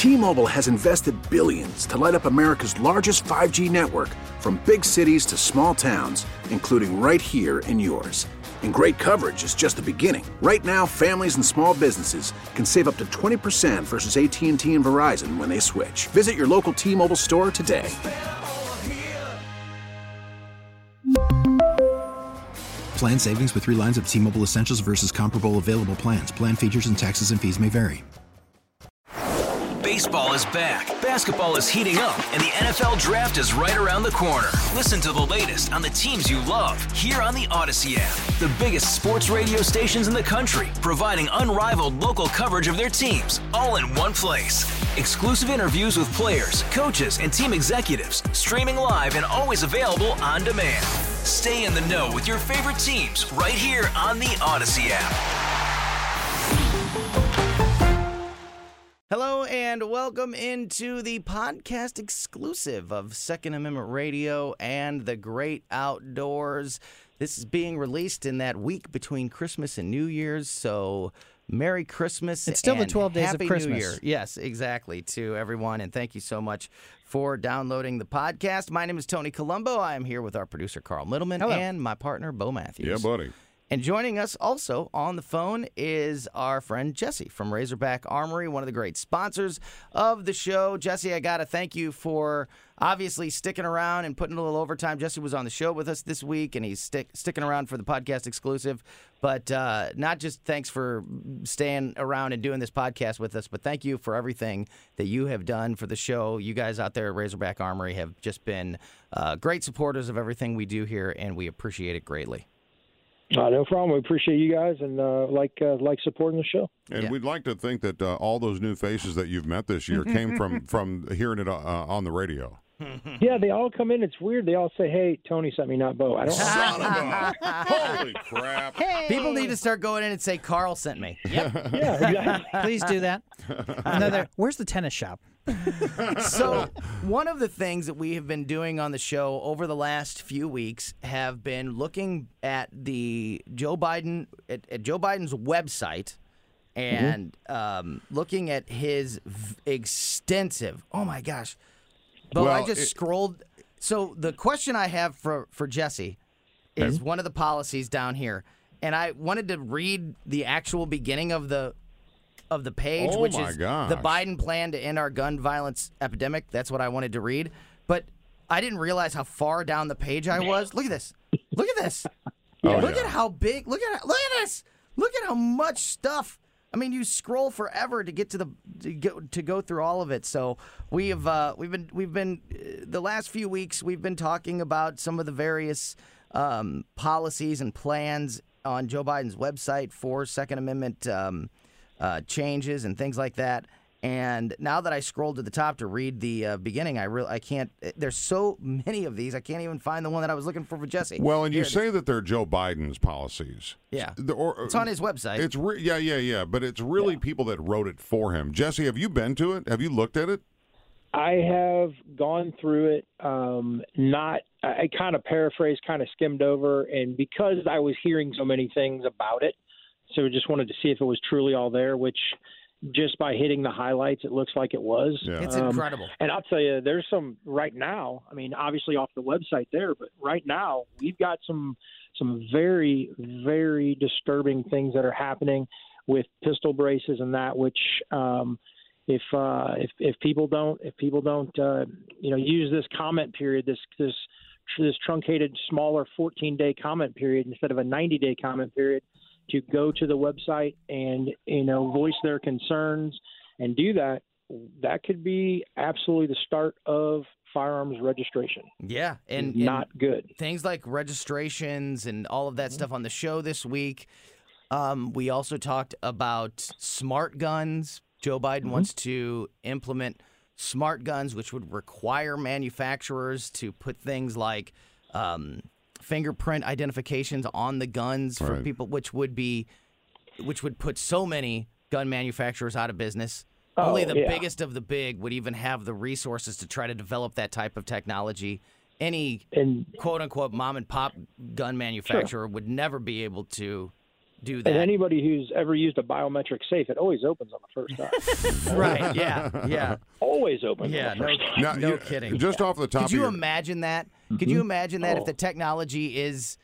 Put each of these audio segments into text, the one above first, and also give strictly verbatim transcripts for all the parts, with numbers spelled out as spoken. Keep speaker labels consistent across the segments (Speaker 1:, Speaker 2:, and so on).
Speaker 1: T-Mobile has invested billions to light up America's largest five G network, from big cities to small towns, including right here in yours. And great coverage is just the beginning. Right now, families and small businesses can save up to twenty percent versus A T and T and Verizon when they switch. Visit your local T-Mobile store today.
Speaker 2: Plan savings with three lines of T-Mobile Essentials versus comparable available plans. Plan features and taxes and fees may vary.
Speaker 3: Baseball is back, basketball is heating up, and the N F L Draft is right around the corner. Listen to the latest on the teams you love here on the Odyssey app. The biggest sports radio stations in the country, providing unrivaled local coverage of their teams, all in one place. Exclusive interviews with players, coaches, and team executives, streaming live and always available on demand. Stay in the know with your favorite teams right here on the Odyssey app.
Speaker 4: Hello and welcome into the podcast exclusive of Second Amendment Radio and the Great Outdoors. This is being released in that week between Christmas and New Year's, so Merry Christmas.
Speaker 5: It's still
Speaker 4: and
Speaker 5: the twelve days
Speaker 4: Happy
Speaker 5: of Christmas.
Speaker 4: New Year. Yes, exactly, to everyone, and thank you so much for downloading the podcast. My name is Tony Colombo. I am here with our producer, Carl Middleman,
Speaker 5: Hello.
Speaker 4: and my partner, Bo Matthews.
Speaker 6: Yeah, buddy.
Speaker 4: And joining us also on the phone is our friend Jesse from Razorback Armory, one of the great sponsors of the show. Jesse, I got to thank you for obviously sticking around and putting a little overtime. Jesse was on the show with us this week, and he's stick, sticking around for the podcast exclusive. But uh, not just thanks for staying around and doing this podcast with us, but thank you for everything that you have done for the show. You guys out there at Razorback Armory have just been uh, great supporters of everything we do here, and we appreciate it greatly.
Speaker 7: Uh, no problem. We appreciate you guys and uh, like uh, like supporting the show.
Speaker 6: And
Speaker 4: Yeah.
Speaker 6: we'd like to think that uh, all those new faces that you've met this year came from, from hearing it uh, on the radio.
Speaker 7: Yeah, they all come in. It's weird. They all say, "Hey, Tony sent me, not Bo." I don't.
Speaker 6: Son of a... Holy crap.
Speaker 4: People need to start going in and say, Carl sent me. Yep.
Speaker 7: Yeah, exactly.
Speaker 5: Please do that. Another. Where's the tennis shop?
Speaker 4: So one of the things that we have been doing on the show over the last few weeks have been looking at the Joe Biden at, at Joe Biden's website and
Speaker 6: Mm-hmm.
Speaker 4: um, looking at his v- extensive. Oh my gosh! But I
Speaker 6: Well,
Speaker 4: just
Speaker 6: it-
Speaker 4: scrolled. So the question I have for for Jesse is one of the policies down here, and I wanted to read the actual beginning of the. of the page,
Speaker 6: Oh,
Speaker 4: which
Speaker 6: my
Speaker 4: is
Speaker 6: gosh.
Speaker 4: the Biden plan to end our gun violence epidemic. That's what I wanted to read. But I didn't realize how far down the page I was. Look at this. Look at this.
Speaker 6: Oh,
Speaker 4: look
Speaker 6: yeah.
Speaker 4: at how big. Look at look at this. Look at how much stuff. I mean, you scroll forever to get to the to go, to go through all of it. So we have uh, we've been we've been uh, the last few weeks we've been talking about some of the various um, policies and plans on Joe Biden's website for Second Amendment um, uh, changes and things like that. And now that I scrolled to the top to read the uh, beginning, I really I can't. There's so many of these, I can't even find the one that I was looking for for Jesse.
Speaker 6: Well, and you
Speaker 4: Here it
Speaker 6: say that they're Joe Biden's policies.
Speaker 4: Yeah.
Speaker 6: The- or-
Speaker 4: It's on his website.
Speaker 6: It's re- yeah, yeah, yeah. But it's really people that wrote it for him. Jesse, have you been to it? Have you looked at it?
Speaker 7: I have gone through it. Um, not. I, I kind of paraphrased, kind of skimmed over, and because I was hearing so many things about it, so I just wanted to see if it was truly all there. Which, just by hitting the highlights, it looks like it was.
Speaker 6: Yeah.
Speaker 4: It's
Speaker 7: Um,
Speaker 4: incredible.
Speaker 7: And I'll tell you, there's some right now. I mean, obviously off the website there, but right now we've got some some very, very disturbing things that are happening with pistol braces and that. Which, um, if uh, if if people don't if people don't uh, you know use this comment period, this this this truncated, smaller fourteen day comment period instead of a ninety day comment period, to go to the website and, you know, voice their concerns and do that, that could be absolutely the start of firearms registration.
Speaker 4: Yeah, and,
Speaker 7: Not
Speaker 4: and
Speaker 7: good.
Speaker 4: things like registrations and all of that stuff on the show this week. Um, we also talked about smart guns. Joe Biden wants to implement smart guns, which would require manufacturers to put things like um, fingerprint identifications on the guns for
Speaker 6: Right.
Speaker 4: people, which would be, which would put so many gun manufacturers out of business.
Speaker 7: Oh,
Speaker 4: Only the
Speaker 7: yeah.
Speaker 4: biggest of the big would even have the resources to try to develop that type of technology. Any
Speaker 7: And
Speaker 4: quote unquote mom and pop gun manufacturer would never be able to do that.
Speaker 7: And anybody who's ever used a biometric safe, it always opens on the first time.
Speaker 4: Right, yeah, yeah.
Speaker 7: Always opens
Speaker 4: Yeah,
Speaker 7: on the
Speaker 4: no,
Speaker 7: first time.
Speaker 6: Now,
Speaker 4: no
Speaker 6: you-
Speaker 4: kidding.
Speaker 6: Just off the top
Speaker 4: Could
Speaker 6: of
Speaker 4: you
Speaker 6: your
Speaker 4: imagine that? Could you imagine that if
Speaker 7: Oh.
Speaker 4: the technology is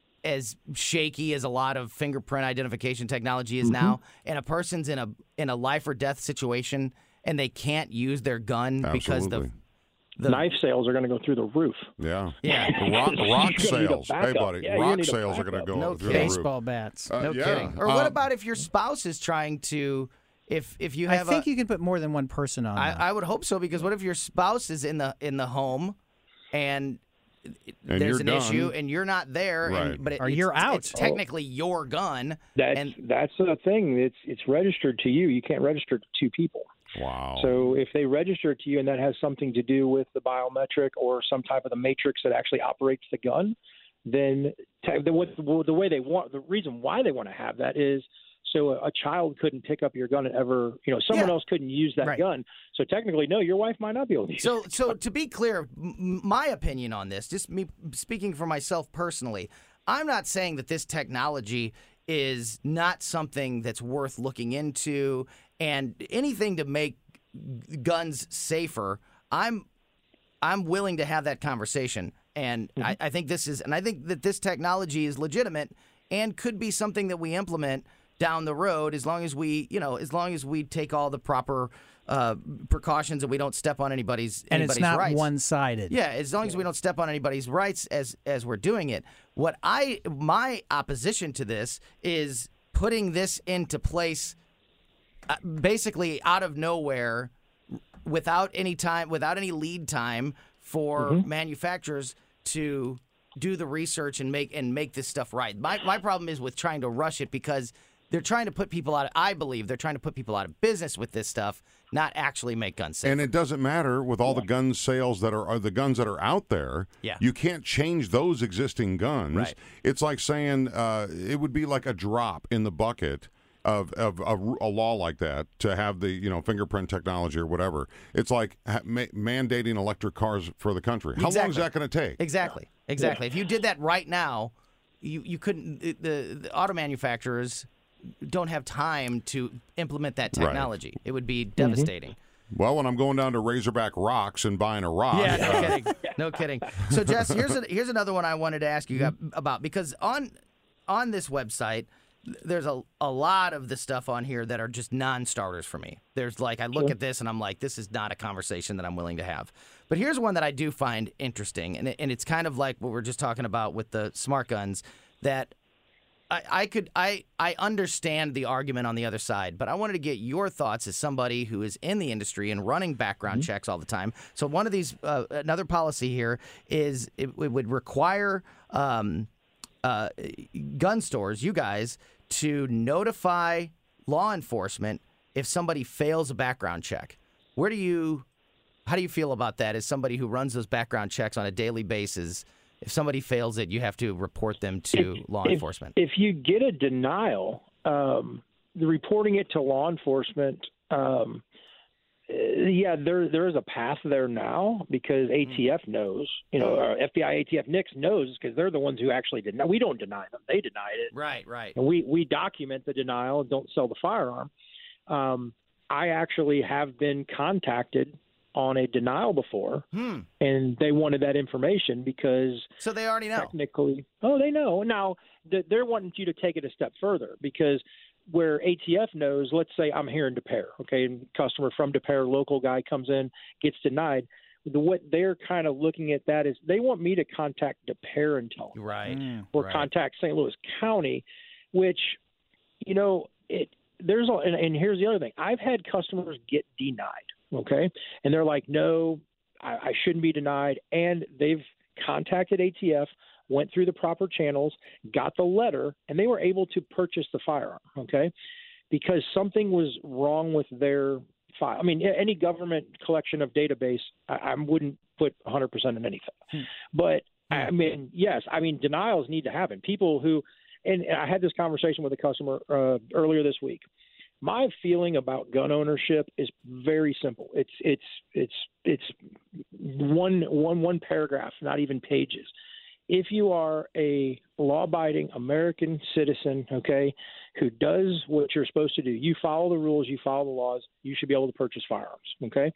Speaker 4: as shaky as a lot of fingerprint identification technology is now, and a person's in a in a life or death situation and they can't use their gun because
Speaker 6: Absolutely.
Speaker 4: the the
Speaker 7: Knife sales are going to go through the roof.
Speaker 6: Yeah.
Speaker 4: Yeah.
Speaker 6: The rock,
Speaker 7: You're
Speaker 6: rock
Speaker 7: gonna need a
Speaker 6: sales. Hey,
Speaker 7: backup.
Speaker 6: buddy.
Speaker 7: Yeah, you're
Speaker 6: rock
Speaker 7: gonna need a
Speaker 6: sales are going to
Speaker 7: backup.
Speaker 6: go
Speaker 4: No
Speaker 6: through
Speaker 4: kidding.
Speaker 6: the roof.
Speaker 5: Baseball bats.
Speaker 6: Uh,
Speaker 4: no
Speaker 6: yeah.
Speaker 4: kidding. Or what
Speaker 6: Um,
Speaker 4: about if your spouse is trying to if if you
Speaker 5: I
Speaker 4: have
Speaker 5: think
Speaker 4: a,
Speaker 5: you can put more than one person on.
Speaker 4: I,
Speaker 5: there.
Speaker 4: I would hope so, because what if your spouse is in the in the home and
Speaker 6: And
Speaker 4: there's
Speaker 6: you're
Speaker 4: an
Speaker 6: done.
Speaker 4: issue and you're not there,
Speaker 6: Right.
Speaker 4: and, but it,
Speaker 5: Or
Speaker 4: it's,
Speaker 5: you're out.
Speaker 4: it's technically your gun.
Speaker 7: That's
Speaker 4: and
Speaker 7: that's the thing. It's it's registered to you. You can't register to two people.
Speaker 6: Wow.
Speaker 7: So if they register it to you and that has something to do with the biometric or some type of the matrix that actually operates the gun, then te- the, what, the way they want, the reason why they want to have that is so a, a child couldn't pick up your gun and ever, you know, someone
Speaker 4: Yeah.
Speaker 7: else couldn't use that
Speaker 4: Right.
Speaker 7: gun. So technically, no, your wife might not be able to use
Speaker 4: So,
Speaker 7: it.
Speaker 4: so to be clear, m- my opinion on this, just me speaking for myself personally, I'm not saying that this technology is not something that's worth looking into, and anything to make g- guns safer. I'm, I'm willing to have that conversation, and I, I think this is, and I think that this technology is legitimate and could be something that we implement down the road, as long as we, you know, as long as we take all the proper uh, precautions and we don't step on anybody's
Speaker 5: and it's
Speaker 4: anybody's
Speaker 5: not
Speaker 4: rights.
Speaker 5: one-sided.
Speaker 4: Yeah, as long as we don't step on anybody's rights as as we're doing it. What I my opposition to this is putting this into place uh, basically out of nowhere, without any time, without any lead time for
Speaker 7: Mm-hmm.
Speaker 4: manufacturers to do the research and make and make this stuff right. My my problem is with trying to rush it, because they're trying to put people out of, I believe they're trying to put people out of business with this stuff, not actually make guns safe.
Speaker 6: And it doesn't matter with all the gun sales that are, are the guns that are out there.
Speaker 4: Yeah.
Speaker 6: You can't change those existing guns.
Speaker 4: Right.
Speaker 6: It's like saying uh, it would be like a drop in the bucket of, of, of a law like that to have the, you know, fingerprint technology or whatever. It's like ha- ma- mandating electric cars for the country. How long is
Speaker 4: Exactly.
Speaker 6: that going to take?
Speaker 4: Exactly. Exactly. If you did that right now, you, you couldn't. The, the auto manufacturers don't have time to implement that
Speaker 6: Right.
Speaker 4: technology. It would be devastating.
Speaker 6: Well, when I'm going down to Razorback Rocks and buying a rock,
Speaker 4: Yeah, no
Speaker 6: uh,
Speaker 4: kidding. No kidding. So, Jess, here's a, here's another one I wanted to ask you about, because on on this website, there's a, a lot of the stuff on here that are just non-starters for me. There's like, I look at this and I'm like, this is not a conversation that I'm willing to have. But here's one that I do find interesting, and it, and it's kind of like what we're just talking about with the smart guns, that I, I could I I understand the argument on the other side, but I wanted to get your thoughts as somebody who is in the industry and running background checks all the time. So one of these, uh, another policy here is it, it would require um, uh, gun stores, you guys, to notify law enforcement if somebody fails a background check. Where do you, how do you feel about that as somebody who runs those background checks on a daily basis? If somebody fails it, you have to report them to
Speaker 7: If-
Speaker 4: law
Speaker 7: if-
Speaker 4: enforcement.
Speaker 7: If you get a denial, um, the reporting it to law enforcement, um, uh, yeah, there there is a path there now, because A T F knows, you know, uh, F B I, A T F, NICS knows, because they're the ones who actually deny. We don't deny them; they denied it,
Speaker 4: Right, right.
Speaker 7: and we we document the denial and don't sell the firearm. Um, I actually have been contacted on a denial before,
Speaker 4: Hmm.
Speaker 7: and they wanted that information because
Speaker 4: So they already know.
Speaker 7: technically, oh, they know. Now, th- they're wanting you to take it a step further, because where A T F knows, let's say I'm here in Des Peres, okay, and customer from Des Peres, local guy comes in, gets denied. The, what they're kind of looking at that is they want me to contact Des Peres and tell them,
Speaker 4: Right.
Speaker 7: or
Speaker 4: right.
Speaker 7: contact Saint Louis County, which, you know, it there's a, and, and here's the other thing. I've had customers get denied, okay, and they're like, no, I, I shouldn't be denied, and they've contacted A T F, went through the proper channels, got the letter, and they were able to purchase the firearm, okay, because something was wrong with their file. I mean, any government collection of database, I, I wouldn't put one hundred percent in anything.
Speaker 4: Hmm.
Speaker 7: But, I mean, yes, I mean, denials need to happen. People who – and I had this conversation with a customer uh, earlier this week. My feeling about gun ownership is very simple. It's it's it's it's one one one paragraph, not even pages. if you are a law-abiding American citizen, okay, who does what you're supposed to do, you follow the rules, you follow the laws, you should be able to purchase firearms, okay?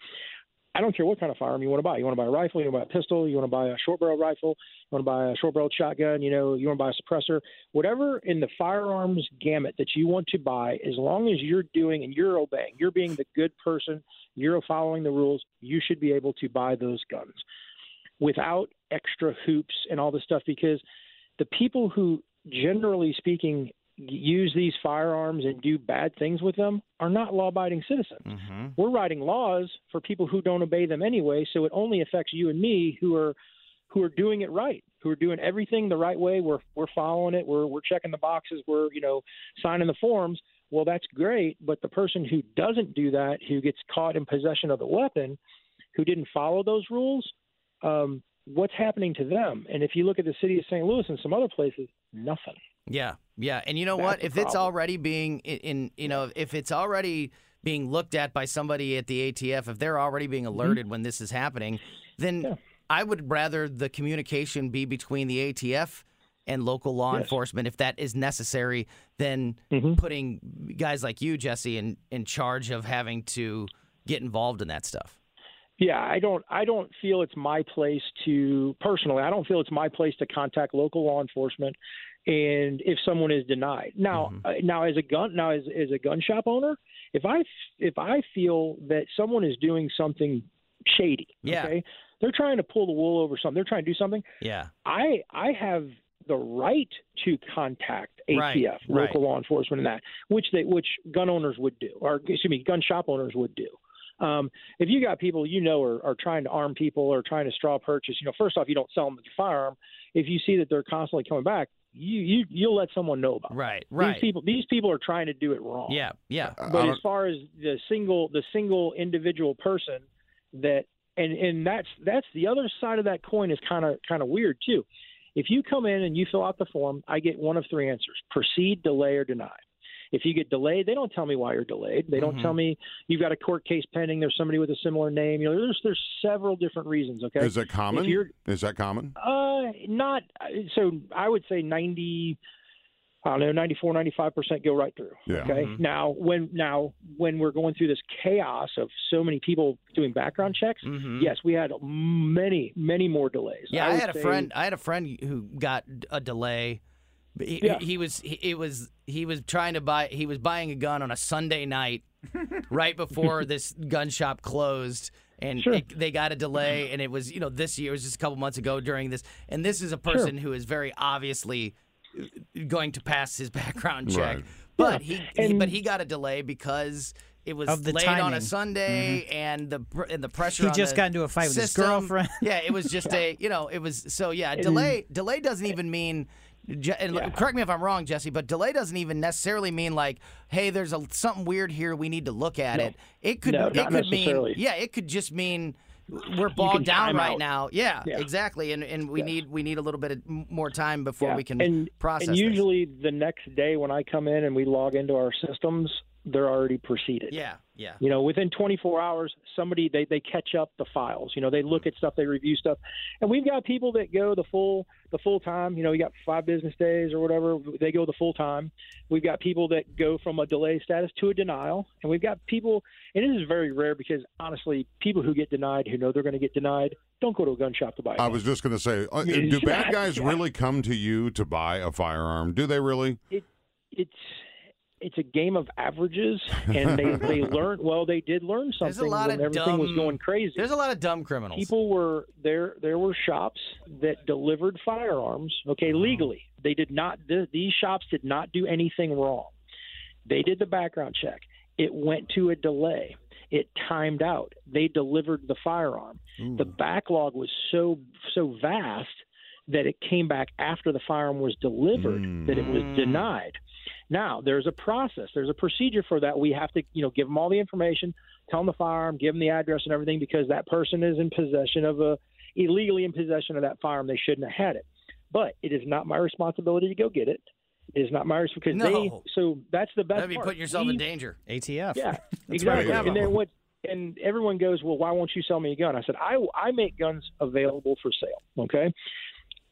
Speaker 7: I don't care what kind of firearm you want to buy. You want to buy a rifle, you want to buy a pistol, you want to buy a short-barrel rifle, you want to buy a short-barreled shotgun, you know, you want to buy a suppressor, whatever in the firearms gamut that you want to buy, as long as you're doing and you're obeying, you're being the good person, you're following the rules, you should be able to buy those guns without extra hoops and all this stuff, because the people who, generally speaking, use these firearms and do bad things with them are not law-abiding citizens.
Speaker 4: Mm-hmm.
Speaker 7: We're writing laws for people who don't obey them anyway, so it only affects you and me who are who are doing it right, who are doing everything the right way. We're we're following it. We're we're checking the boxes. We're, you know, signing the forms. Well, that's great, but the person who doesn't do that, who gets caught in possession of the weapon, who didn't follow those rules, um, what's happening to them? And if you look at the city of Saint Louis and some other places, nothing.
Speaker 4: Yeah, yeah, and you know
Speaker 7: That's
Speaker 4: what?
Speaker 7: the
Speaker 4: If it's
Speaker 7: problem.
Speaker 4: already being in, in, you know, if it's already being looked at by somebody at the A T F, if they're already being alerted mm-hmm. when this is happening, then yeah. I would rather the communication be between the A T F and local law
Speaker 7: yes.
Speaker 4: enforcement, if that is necessary, than
Speaker 7: mm-hmm.
Speaker 4: putting guys like you, Jesse, in in charge of having to get involved in that stuff.
Speaker 7: Yeah, I don't I don't feel it's my place to personally, I don't feel it's my place to contact local law enforcement and if someone is denied. Now mm-hmm. uh, now as a gun now as as a gun shop owner, if I if I feel that someone is doing something shady,
Speaker 4: yeah.
Speaker 7: okay? They're trying to pull the wool over something, they're trying to do something.
Speaker 4: Yeah.
Speaker 7: I I have the right to contact A T F,
Speaker 4: right,
Speaker 7: local
Speaker 4: right.
Speaker 7: law enforcement, and that, which they which gun owners would do, or excuse me, gun shop owners would do. Um, if you got people you know are, are trying to arm people or trying to straw purchase, you know, first off, you don't sell them the firearm. If you see that they're constantly coming back, you you you'll let someone know about it.
Speaker 4: Right, right.
Speaker 7: These people these people are trying to do it wrong.
Speaker 4: Yeah, yeah.
Speaker 7: But as far as the single the single individual person that and and that's that's the other side of that coin is kind of kind of weird too. If you come in and you fill out the form, I get one of three answers: proceed, delay, or deny. If you get delayed, they don't tell me why you're delayed. They don't
Speaker 4: mm-hmm.
Speaker 7: tell me you've got a court case pending. There's somebody with a similar name. You know, there's there's several different reasons. Okay,
Speaker 6: is that common?
Speaker 7: If you're,
Speaker 6: is that common?
Speaker 7: Uh, not so. I would say ninety. I don't know, ninety-four, ninety-five percent go right through.
Speaker 6: Yeah.
Speaker 7: Okay.
Speaker 4: Mm-hmm.
Speaker 7: Now, when now when we're going through this chaos of so many people doing background checks,
Speaker 4: mm-hmm.
Speaker 7: yes, we had many, many more delays.
Speaker 4: Yeah, I,
Speaker 7: I
Speaker 4: had
Speaker 7: would
Speaker 4: a
Speaker 7: say,
Speaker 4: friend. I had a friend who got a delay. He,
Speaker 7: Yeah.
Speaker 4: he was he, it was he was trying to buy he was buying a gun on a Sunday night right before this gun shop closed, and
Speaker 7: Sure.
Speaker 4: it, they got a delay, and it was, you know, this year, it was just a couple months ago during this, and this is a person
Speaker 7: Sure.
Speaker 4: who is very obviously going to pass his background check,
Speaker 6: Right.
Speaker 4: but
Speaker 7: Yeah.
Speaker 4: he, he
Speaker 7: And-
Speaker 4: but he got a delay because it was
Speaker 5: Of the
Speaker 4: late on a
Speaker 5: timing.
Speaker 4: Sunday, and the pr- and the pressure.
Speaker 5: He
Speaker 4: on
Speaker 5: just
Speaker 4: the
Speaker 5: got into a fight with his
Speaker 4: system.
Speaker 5: girlfriend.
Speaker 4: Yeah, it was just a, you know, it was so yeah. Delay delay doesn't even mean. Je- and
Speaker 7: Yeah.
Speaker 4: correct me if I'm wrong, Jesse, but delay doesn't even necessarily mean like, hey, there's a, something weird here. We need to look at
Speaker 7: No.
Speaker 4: it. It could,
Speaker 7: No,
Speaker 4: it
Speaker 7: not
Speaker 4: could mean,
Speaker 7: necessarily.
Speaker 4: yeah, it could just mean we're bogged down
Speaker 7: time
Speaker 4: right
Speaker 7: out.
Speaker 4: now. Yeah,
Speaker 7: Yeah.
Speaker 4: exactly, and and we
Speaker 7: Yeah.
Speaker 4: need we need a little bit of m- more time before
Speaker 7: Yeah.
Speaker 4: we can
Speaker 7: and,
Speaker 4: process.
Speaker 7: And
Speaker 4: this.
Speaker 7: usually the next day when I come in and we log into our systems, they're already proceeded.
Speaker 4: yeah, yeah,
Speaker 7: You know, within twenty-four hours, somebody they, they catch up the files. You know, they look at stuff, they review stuff, and we've got people that go the full the full time. You know, we got five business days or whatever. They go the full time. We've got people that go from a delay status to a denial, and we've got people. And it is very rare because honestly, people who get denied, who know they're going to get denied, don't go to a gun shop to buy. a
Speaker 6: I
Speaker 7: gun.
Speaker 6: was just going to say, uh,
Speaker 7: Yeah.
Speaker 6: do bad guys
Speaker 7: Yeah.
Speaker 6: really come to you to buy a firearm? Do they really?
Speaker 7: It, it's it's a game of averages, and they, they learn. Well, they did learn something
Speaker 4: There's a lot
Speaker 7: when
Speaker 4: of
Speaker 7: everything was
Speaker 4: dumb-
Speaker 7: going crazy.
Speaker 4: There's a lot of dumb criminals.
Speaker 7: People were there. There were shops that delivered firearms. Okay, legally, they did not. Th- these shops did not do anything wrong. They did the background check. It went to a delay. It timed out. They delivered the firearm. The backlog was so so vast that it came back after the firearm was delivered that it was denied. Now, there's a process. There's a procedure for that. We have to, you know, give them all the information, tell them the firearm, give them the address and everything, because that person is in possession of a illegally in possession of that firearm. They shouldn't have had it. But it is not my responsibility to go get it. It is not my responsibility because
Speaker 4: No.
Speaker 7: they. So that's the best
Speaker 4: That'd be
Speaker 7: part.
Speaker 4: putting yourself
Speaker 7: We-
Speaker 4: in danger.
Speaker 5: A T F.
Speaker 7: Yeah,
Speaker 5: That's
Speaker 7: exactly.
Speaker 6: right.
Speaker 7: And then what? And everyone goes, well, why won't you sell me a gun? I said, I I make guns available for sale. Okay.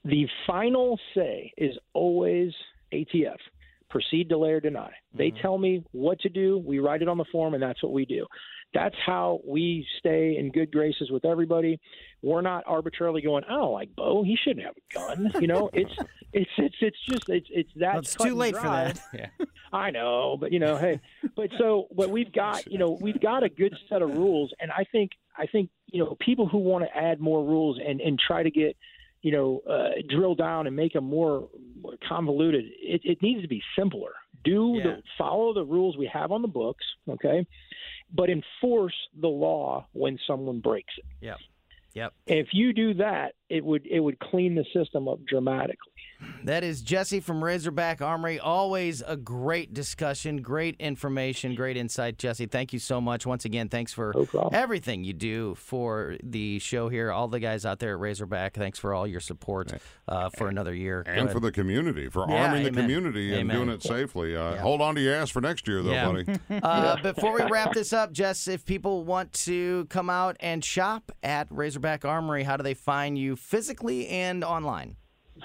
Speaker 7: The final say is always A T F. Proceed, delay, or deny. They mm-hmm. tell me what to do. We write it on the form, and that's what we do. That's how we stay in good graces with everybody. We're not arbitrarily going, I don't like Bo. He shouldn't have a gun. You know, it's it's it's it's just it's it's that.
Speaker 5: Well, it's too late for that.
Speaker 4: Yeah.
Speaker 7: I know, but you know, hey, but so but we've got you know we've got a good set of rules, and I think I think you know people who want to add more rules and and try to get you know uh, drill down and make them more convoluted. It, it needs to be simpler. Do
Speaker 4: Yeah.
Speaker 7: the follow the rules we have on the books, okay? But enforce the law when someone breaks it.
Speaker 4: Yep. Yep.
Speaker 7: If you do that, it would it would clean the system up dramatically.
Speaker 4: That is Jesse from Razorback Armory. Always a great discussion, great information, great insight. Jesse, thank you so much. Once again, thanks for
Speaker 7: No problem.
Speaker 4: everything you do for the show here. All the guys out there at Razorback, thanks for all your support uh, for another year. Go
Speaker 6: And
Speaker 4: ahead.
Speaker 6: for the community, for
Speaker 4: Yeah,
Speaker 6: arming the
Speaker 4: amen.
Speaker 6: community and
Speaker 4: Amen.
Speaker 6: doing it safely. Uh,
Speaker 4: Yeah.
Speaker 6: Hold on to your ass for next year, though,
Speaker 4: Yeah.
Speaker 6: buddy.
Speaker 4: Uh, before we wrap this up, Jess, if people want to come out and shop at Razorback Armory, how do they find you physically and online?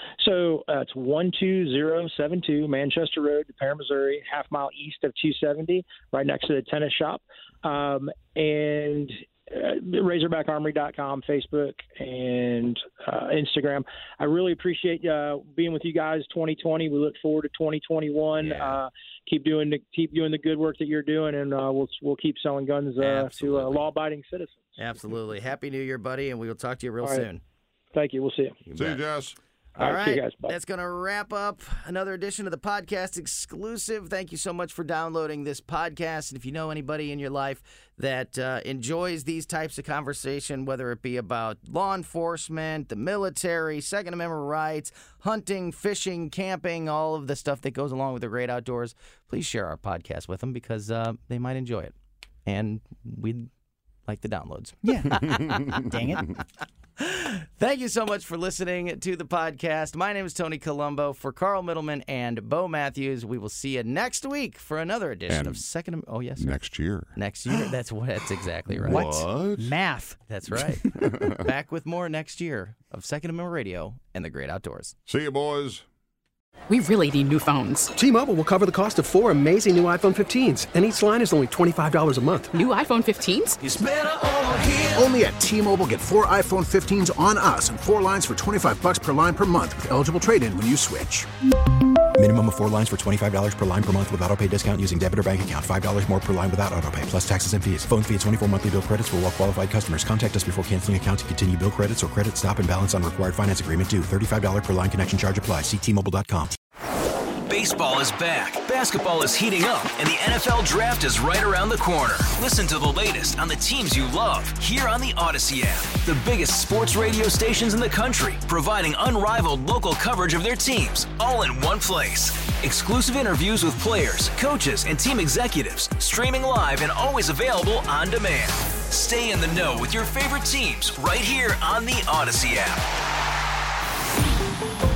Speaker 7: So uh, it's one two zero seven two Manchester Road, DePere, Missouri, half mile east of two seventy, right next to the tennis shop. Um, and uh, razorback armory dot com, Facebook, and uh, Instagram. I really appreciate uh, being with you guys twenty twenty. We look forward to twenty twenty-one.
Speaker 4: Yeah.
Speaker 7: Uh, keep doing the keep doing the good work that you're doing, and uh, we'll we'll keep selling guns uh, to uh,
Speaker 4: Absolutely.
Speaker 7: law-abiding citizens.
Speaker 4: Absolutely. Happy New Year, buddy, and we will talk to you real
Speaker 7: All right.
Speaker 4: soon.
Speaker 7: Thank you. We'll see you.
Speaker 4: You
Speaker 6: See you,
Speaker 4: bet.
Speaker 6: Jess.
Speaker 7: All
Speaker 4: All
Speaker 7: right, see
Speaker 4: right,
Speaker 7: you guys. Bye.
Speaker 4: that's going to wrap up another edition of the podcast exclusive. Thank you so much for downloading this podcast. And if you know anybody in your life that uh, enjoys these types of conversation, whether it be about law enforcement, the military, Second Amendment rights, hunting, fishing, camping, all of the stuff that goes along with the great outdoors, please share our podcast with them because uh, they might enjoy it. And we'd like the downloads.
Speaker 5: Yeah. Dang it.
Speaker 4: Thank you so much for listening to the podcast. My name is Tony Colombo. For Carl Middleman and Bo Matthews, we will see you next week for another edition
Speaker 6: And
Speaker 4: of Second. Am- oh yes, sir.
Speaker 6: Next year.
Speaker 4: Next year. That's what. That's exactly right.
Speaker 5: What?
Speaker 6: What?
Speaker 5: Math.
Speaker 4: That's right. Back with more next year of Second Amendment Radio and the Great Outdoors.
Speaker 6: See you, boys.
Speaker 8: We really need new phones.
Speaker 9: T-Mobile will cover the cost of four amazing new iPhone fifteens, and each line is only twenty-five dollars a month.
Speaker 8: New iPhone fifteens?
Speaker 1: Only at T-Mobile, get four iPhone fifteens on us and four lines for twenty-five bucks per line per month with eligible trade-in when you switch.
Speaker 2: Minimum of four lines for twenty-five dollars per line per month with auto pay discount using debit or bank account. five dollars more per line without auto pay, plus taxes and fees. Phone fee at twenty-four monthly bill credits for well-qualified customers. Contact us before canceling account to continue bill credits or credit stop and balance on required finance agreement due. thirty-five dollars per line connection charge applies. See T Mobile dot com.
Speaker 3: Baseball is back, basketball is heating up, and the N F L Draft is right around the corner. Listen to the latest on the teams you love here on the Odyssey app. The biggest sports radio stations in the country, providing unrivaled local coverage of their teams, all in one place. Exclusive interviews with players, coaches, and team executives, streaming live and always available on demand. Stay in the know with your favorite teams right here on the Odyssey app.